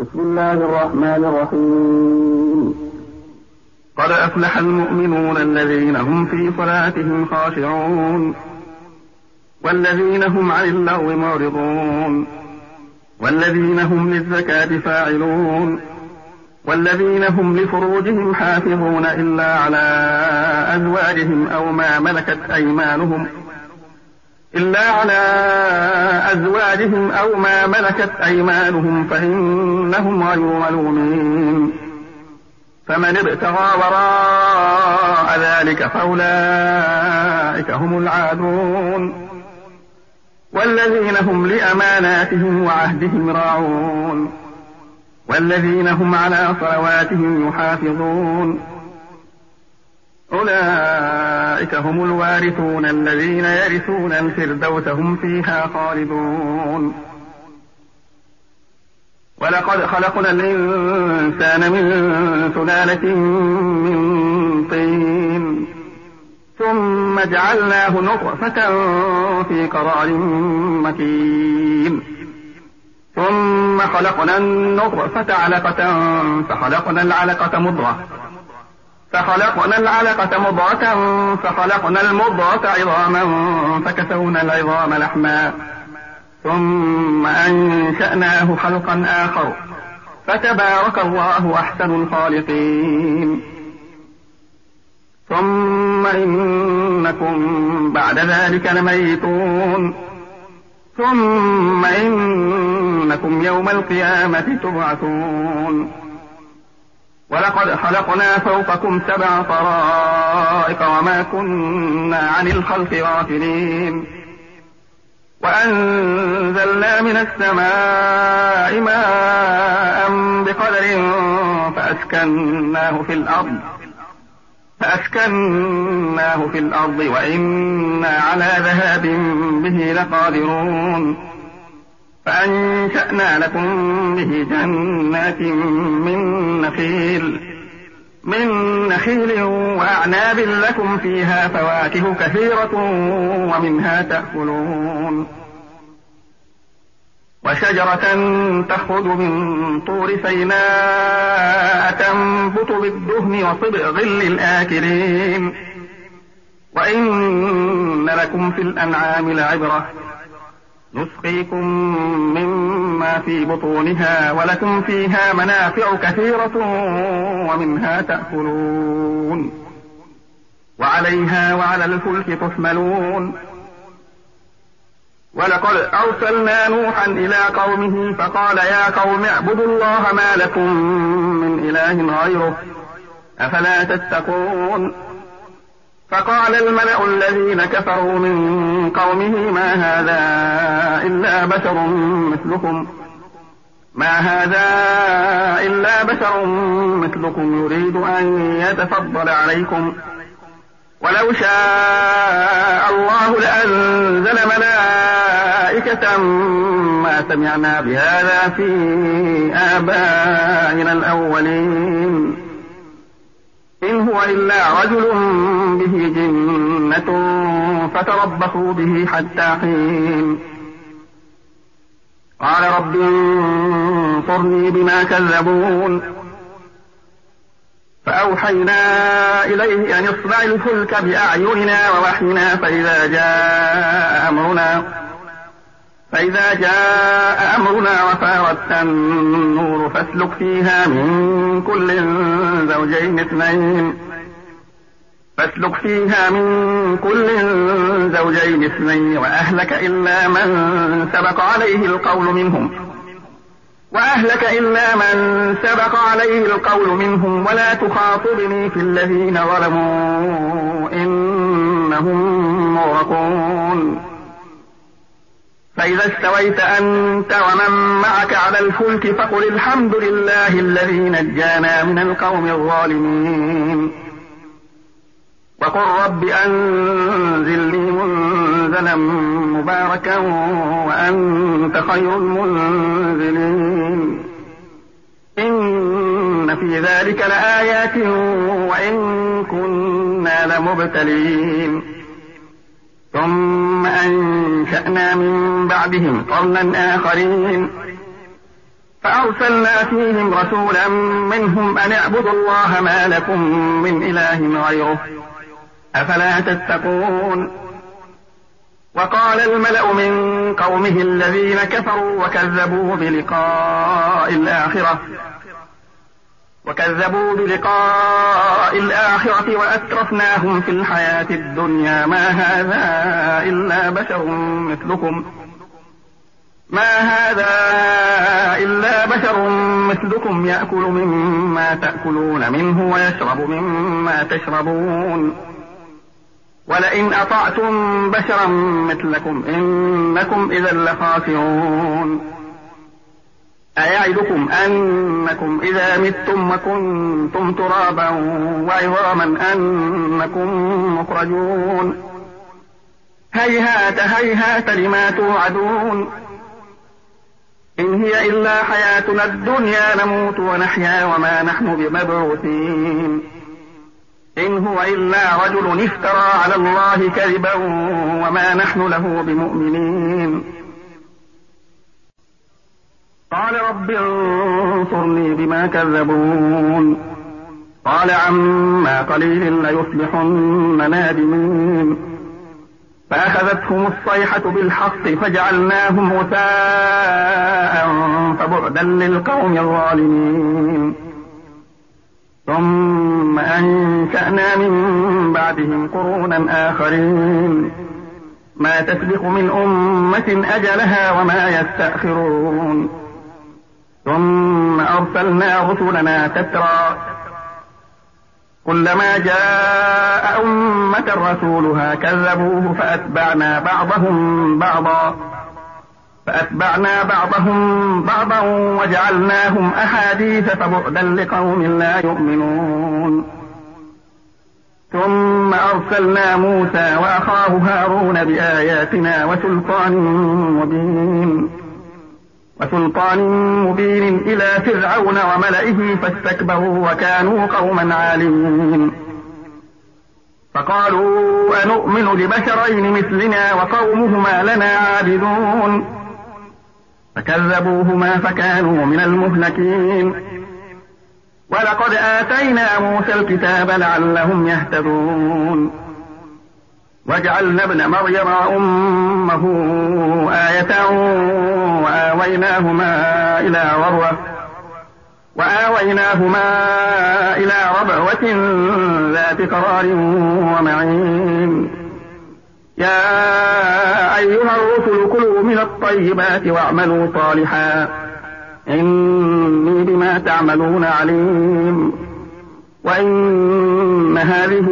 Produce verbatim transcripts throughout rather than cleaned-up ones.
بسم الله الرحمن الرحيم. قد أفلح المؤمنون الذين هم في صلاتهم خاشعون والذين هم عن اللغو معرضون والذين هم للزكاة فاعلون والذين هم لفروجهم حافظون إلا على أزواجهم أو ما ملكت أيمانهم إلا على أزواجهم أو ما ملكت أيمانهم فإنهم غير ملومين. فمن ابتغى وراء ذلك فأولئك هم العادون والذين هم لأماناتهم وعهدهم راعون والذين هم على صلواتهم يحافظون أولئك هم الوارثون الذين يرثون الفردوس هم فيها خالدون. ولقد خلقنا الإنسان من سلالة من طين ثم جعلناه نطفة في قرار مكين ثم خلقنا النطفة علقة فخلقنا العلقة مضغة فخلقنا العلقة مضغة فخلقنا المضغة عظاما فكسونا العظام لحما ثم أنشأناه خلقا آخر فتبارك الله أحسن الخالقين. ثم إنكم بعد ذلك لميتون ثم إنكم يوم القيامة تبعثون. ولقد خلقنا فوقكم سبع طرائق وما كنا عن الخلق غافلين وأنزلنا من السماء ماء بقدر فأسكناه في الأرض فأسكناه في الأرض وإنا على ذهاب به لقادرون. فأنشأنا لكم به جنات من نخيل من نخيل وأعناب لكم فيها فواكه كثيرة ومنها تأكلون وشجرة تخرج من طور سيناء تنبت بالدهن وصبغ للآكلين وإن لكم في الأنعام لعبرة نسقيكم مما في بطونها ولكم فيها منافع كثيرة ومنها تأكلون وعليها وعلى الفلك تحملون. ولقد أرسلنا نوحا إلى قومه فقال يا قوم اعبدوا الله ما لكم من إله غيره أفلا تتقون. فقال الملأ الذين كفروا من قومه ما هذا إلا بشر مثلكم ما هذا إلا بشر مثلكم يريد أن يتفضل عليكم ولو شاء الله لأنزل ملائكة ما سمعنا بهذا في آبائنا الأولين إن هو إلا رجل به جنة فتربصوا به حتى حين. قال رب انصرني بما كذبون. فأوحينا إليه أن اصنع الفلك بأعيننا ووحينا فإذا جاء أمرنا فإذا جاء أمرنا وفارت النور فاسلك فيها من كل زوجين اثنين فاسلك فيها من كل زوجين اثنين وأهلك إلا من سبق عليه القول منهم وأهلك إلا من سبق عليه القول منهم ولا تخاطبني في الذين ظلموا إنهم مغرقون. فإذا استويت أنت ومن معك على الفلك فقل الحمد لله الذي نجانا من القوم الظالمين وقل رب أنزلني منزلا مباركا وأنت خير المنزلين. إن في ذلك لآيات وإن كنا لمبتلين. ثم أنشأنا من بعدهم قرنا آخرين فأرسلنا فيهم رسولا منهم أن اعبدوا الله ما لكم من إله غيره أفلا تتقون. وقال الملأ من قومه الذين كفروا وكذبوا بلقاء الآخرة وكذبوا بلقاء الآخرة وأترفناهم في الحياة الدنيا ما هذا إلا بشر مثلكم ما هذا إلا بشر مثلكم يأكل مما تأكلون منه ويشرب مما تشربون ولئن أطعتم بشرا مثلكم إنكم إذا لخاسرون. أيعدكم أنكم إذا متم وكنتم ترابا وعظاما أنكم مخرجون هيهات هيهات لما توعدون إن هي إلا حياتنا الدنيا نموت ونحيا وما نحن بمبعوثين إن هو إلا رجل افترى على الله كذبا وما نحن له بمؤمنين. قال رب انصرني بما كذبون قال عما قليل ليصبحن نادمين فأخذتهم الصيحة بالحق فجعلناهم غثاء فبعدا للقوم الظالمين. ثم أنشأنا من بعدهم قرونا آخرين ما تسبق من أمة أجلها وما يستأخرون. ثم أرسلنا رسلنا تترى كلما جاء أمة رسولها كذبوه فأتبعنا بعضهم بعضا فأتبعنا بعضهم بعضا وجعلناهم أحاديث فبعدا لقوم لا يؤمنون. ثم أرسلنا موسى وأخاه هارون بآياتنا وسلطان مبين وسلطان مبين إلى فرعون وملئه فاستكبروا وكانوا قوما عالمين. فقالوا أنؤمن لبشرين مثلنا وقومهما لنا عابدون فكذبوهما فكانوا من المهلكين. ولقد آتينا موسى الكتاب لعلهم يهتدون وجعلنا ابن مريم وأمه آية وآويناهما إلى ربوة وآويناهما إلى ربوة ذات قرار ومعين. يا أيها الرسل كلوا من الطيبات واعملوا صالحا إني بما تعملون عليم. وإن هذه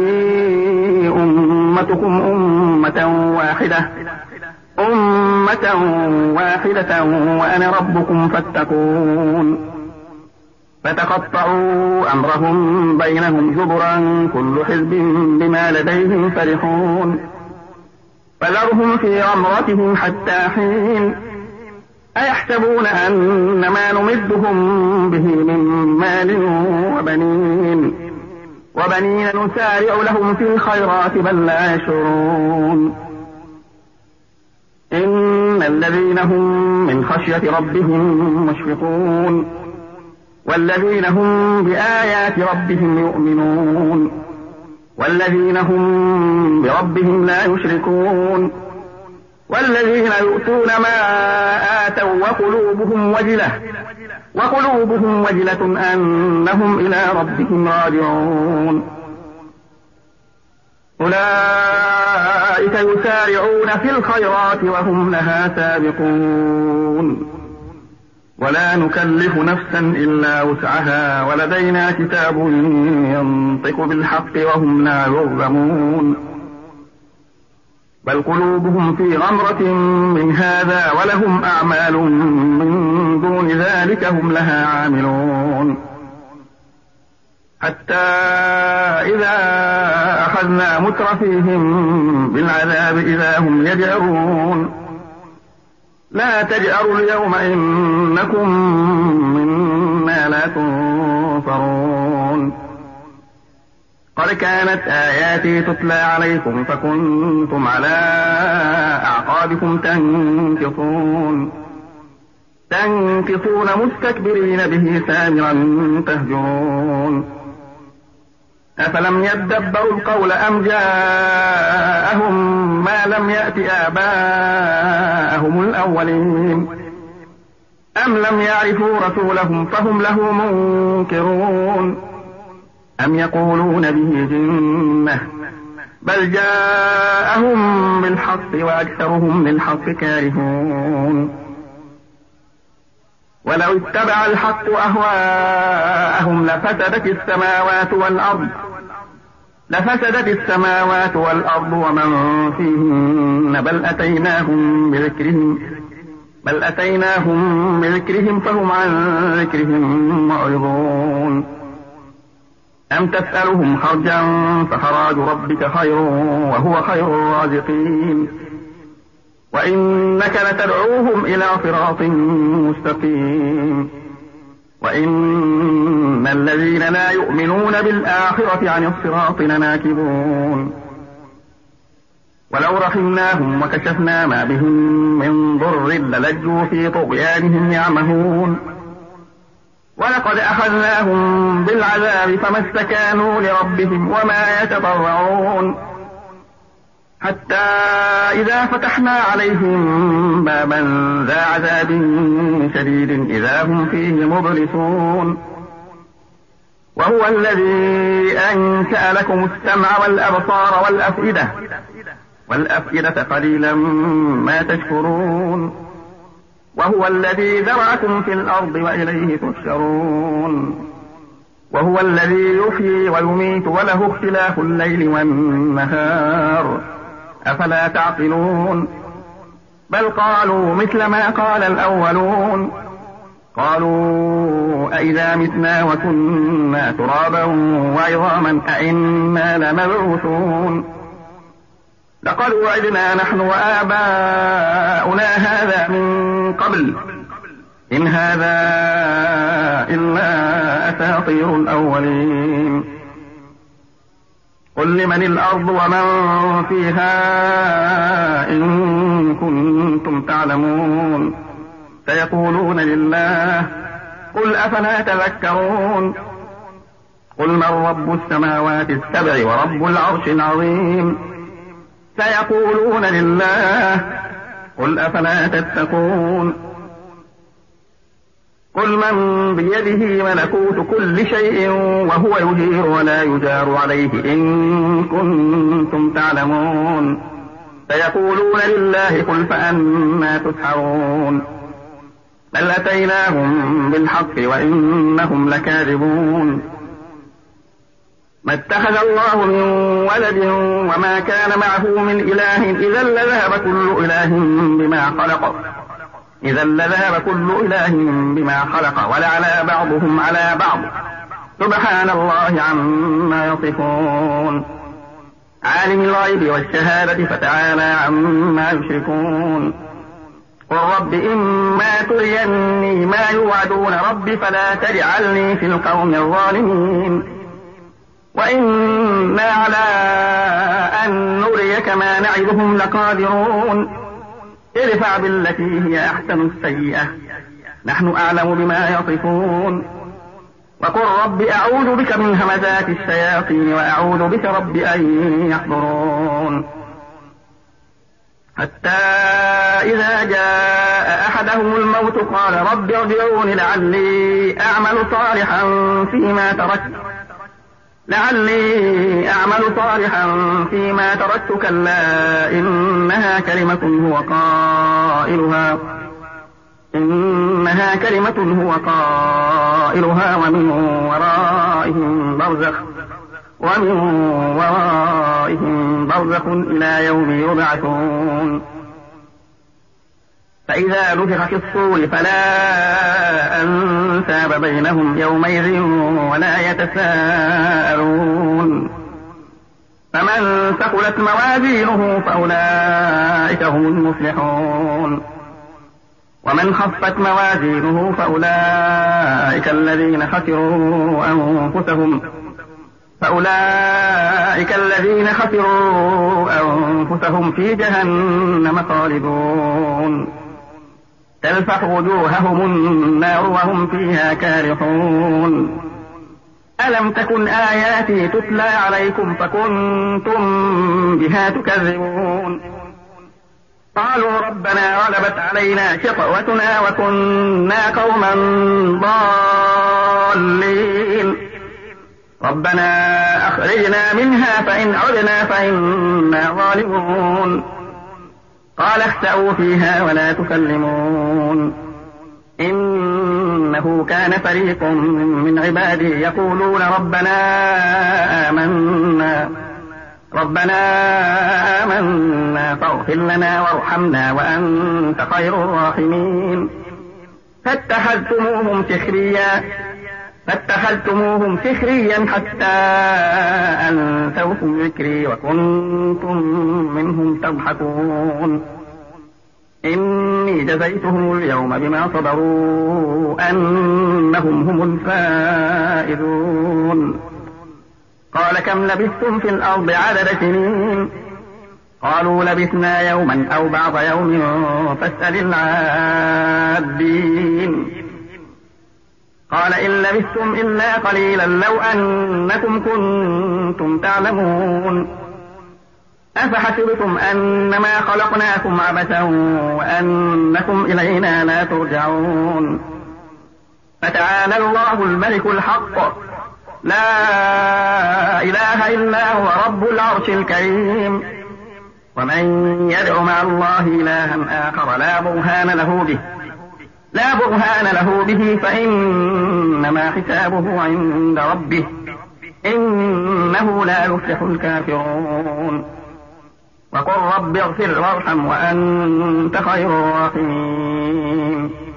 أمتكم أمة واحدة أمة واحدة وأنا ربكم فاتقون. فتقطعوا أمرهم بينهم زبرا كل حزب بما لديهم فرحون. فذرهم في غمرتهم حتى حين. أيحسبون أن ما نمدهم به من مال وبنين وبنين نسارع لهم في الخيرات بل لا يشعرون. إن الذين هم من خشية ربهم مشفقون والذين هم بآيات ربهم يؤمنون والذين هم بربهم لا يشركون والذين يؤتون ما آتوا وقلوبهم وجلة وقلوبهم وجلة أنهم إلى ربهم راجعون. أولئك يسارعون في الخيرات وهم لها سابقون ولا نكلف نفسا إلا وسعها ولدينا كتاب ينطق بالحق وهم لا يظلمون. بل قلوبهم في غمرة من هذا ولهم أعمال من دون ذلك هم لها عاملون. حتى إذا أخذنا مترفيهم بالعذاب إذا هم يجأرون. لا تجأروا اليوم إنكم منا لا تنصرون. قد كانت آياتي تتلى عليكم فكنتم على أعقابكم تنكصون. تنكصون مستكبرين به سامرا تهجرون أفلم يدبروا القول أم جاءهم ما لم يأت آباءهم الأولين أم لم يعرفوا رسولهم فهم له منكرون أم يقولون به جنة بل جاءهم بالحق وأكثرهم للحق كارهون ولو اتبع الحق أهواءهم لفسدت السماوات والأرض لفسدت السماوات والأرض ومن فيهن بل أتيناهم بذكرهم بل أتيناهم بذكرهم فهم عن ذكرهم معرضون أم تسألهم خرجا فخراج ربك خير وهو خير الرازقين وإنك لتدعوهم إلى صراط مستقيم وإن الذين لا يؤمنون بالآخرة عن الصراط لناكبون ولو رحمناهم وكشفنا ما بهم من ضر للجوا في طغيانهم يعمهون ولقد أخذناهم بالعذاب فما استكانوا لربهم وما يتضرعون حتى إذا فتحنا عليهم بابا ذا عذاب شديد إذا هم فيه مبلسون وهو الذي أنشأ لكم السمع والأبصار والأفئدة والأفئدة قليلا ما تشكرون وهو الذي ذرأكم في الأرض وإليه تحشرون وهو الذي يحيي ويميت وله اختلاف الليل والنهار أفلا تعقلون بل قالوا مثل ما قال الأولون قالوا أئذا متنا وكنا ترابا وعظاما أئنا لمبعوثون لقد وعدنا نحن وآباؤنا هذا من قبل إن هذا إلا أساطير الأولين قل لمن الأرض ومن فيها إن كنتم تعلمون سيقولون لله قل أفلا تذكرون قل من رب السماوات السبع ورب العرش العظيم سيقولون لله قل أفلا تتقون قل من بيده ملكوت كل شيء وهو يجير ولا يجار عليه إن كنتم تعلمون سيقولون لله قل فأنا تسحرون بل أتيناهم بالحق وإنهم لكاذبون ما اتخذ الله من ولد وما كان معه من إله إذا لذهب كل إله بما خلق إذا لذهب كل إله بما خلق ولعلى بعضهم على بعض سبحان الله عما يصفون عالم الغيب والشهادة فتعالى عما يشركون قل رب إما تريني ما يوعدون رب فلا تجعلني في القوم الظالمين وإنا على أن نريك ما نعدهم لقادرون ادفع بالتي هي أحسن السيئة نحن أعلم بما يصفون وقل رب أعوذ بك من همزات الشياطين وأعوذ بك رب أن يحضرون حتى إذا جاء أحدهم الموت قال رب ارجعون لعلي أعمل صالحا فيما تركت لعلي أعمل صالحا فيما تركت كلا إنها كلمة هو قائلها إنها كلمة هو قائلها ومن ورائهم برزخ ومن ورائهم برزخ إلى يوم يبعثون فإذا نفخ في الصور فلا أنساب بينهم يومئذ ولا يتساءلون فمن ثقلت موازينه فأولئك هم المفلحون ومن خفت موازينه فأولئك الذين خسروا أنفسهم فأولئك الذين خسروا أنفسهم في جهنم خالدون تلفح وجوههم النار وهم فيها كارحون. ألم تكن آياتي تتلى عليكم فكنتم بها تكذبون. قالوا ربنا غلبت علينا شقوتنا وكنا قوما ضالين ربنا أخرجنا منها فإن عدنا فإنا ظالمون. قال اخسئوا فيها ولا تكلمون إنه كان فريق من عبادي يقولون ربنا آمنا ربنا آمنا فاغفر لنا وارحمنا وأنت خير الراحمين. فاتخذتموهم سخريا فاتخذتموهم سخريا حتى أنسوكم ذكري وكنتم منهم تضحكون. إني جزيتهم اليوم بما صبروا أنهم هم الفائزون. قال كم لبثتم في الأرض عدد سنين قالوا لبثنا يوما أو بعض يوم فاسأل العادين. قال إن لبثتم إلا قليلا لو أنكم كنتم تعلمون. أفحسبتم أنما خلقناكم عبثا وأنكم إلينا لا ترجعون. فتعالى الله الملك الحق لا إله إلا هو رب العرش الكريم. ومن يدع مع الله إلها آخر لا برهان له به لا برهان له به فإنما حسابه عند ربه إنه لا يفلح الكافرون. وقل رب اغفر وارحم وأنت خير الراحمين.